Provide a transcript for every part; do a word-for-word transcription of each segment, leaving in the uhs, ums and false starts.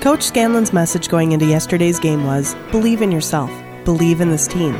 Coach Scanlon's message going into yesterday's game was, believe in yourself, believe in this team.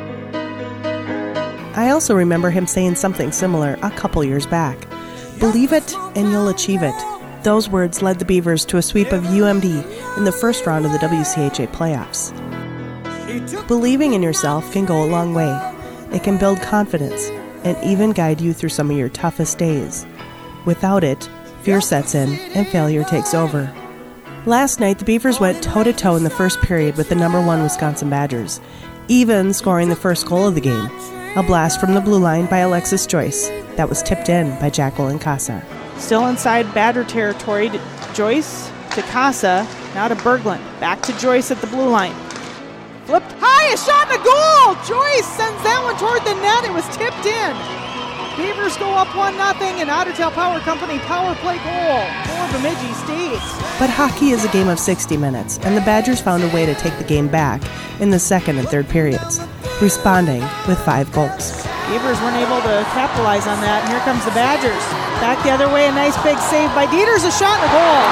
I also remember him saying something similar a couple years back. Believe it and you'll achieve it. Those words led the Beavers to a sweep of U M D in the first round of the W C H A playoffs. Believing in yourself can go a long way. It can build confidence and even guide you through some of your toughest days. Without it, fear sets in and failure takes over. Last night, the Beavers went toe-to-toe in the first period with the number one Wisconsin Badgers, even scoring the first goal of the game. A blast from the blue line by Alexis Joyce that was tipped in by Jacqueline Casa. Still inside Badger territory, to Joyce to Casa, now to Berglund. Back to Joyce at the blue line. Flipped high, a shot and a goal! Joyce sends that one toward the net. It was tipped in. Beavers go up one nothing, and Otter Tail Power Company power play goal for Bemidji State. But hockey is a game of sixty minutes, and the Badgers found a way to take the game back in the second and third periods, responding with five goals. Beavers weren't able to capitalize on that, and here comes the Badgers. Back the other way, a nice big save by Dieters, a shot and a goal.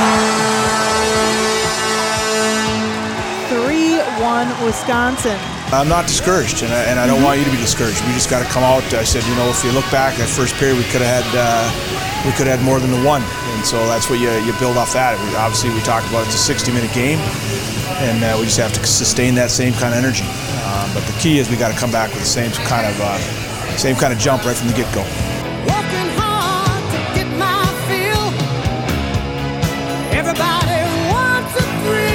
three one Wisconsin. I'm not discouraged, and I, and I don't mm-hmm. want you to be discouraged. We just got to come out. I said, you know, if you look back at first period, we could have had uh, we could have had more than the one, and so that's what you you build off that. We, obviously, we talked about it's a sixty-minute game, and uh, we just have to sustain that same kind of energy. Um, but the key is we got to come back with the same kind of uh, same kind of jump right from the get-go. Working hard to get my fill. Everybody wants a thrill.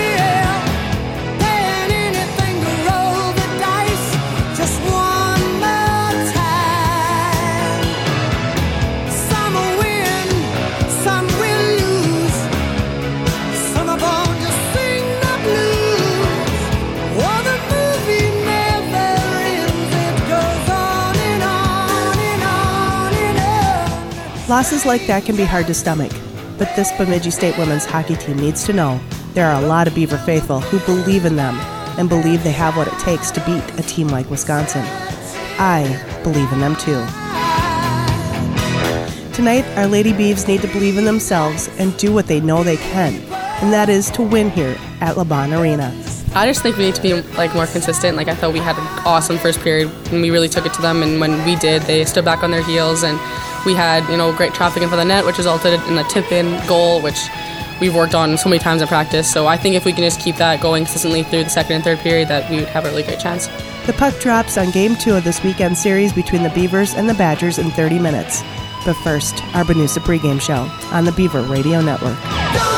Losses like that can be hard to stomach, but this Bemidji State women's hockey team needs to know there are a lot of Beaver faithful who believe in them and believe they have what it takes to beat a team like Wisconsin. I believe in them too. Tonight, our Lady Beavs need to believe in themselves and do what they know they can, and that is to win here at LeBon Arena. I just think we need to be like more consistent. Like I thought we had an awesome first period and we really took it to them, and when we did, they stood back on their heels, and we had, you know, great traffic in front of the net, which resulted in a tip-in goal, which we've worked on so many times in practice. So I think if we can just keep that going consistently through the second and third period, that we would have a really great chance. The puck drops on Game two of this weekend series between the Beavers and the Badgers in thirty minutes. But first, our Banusa pregame show on the Beaver Radio Network.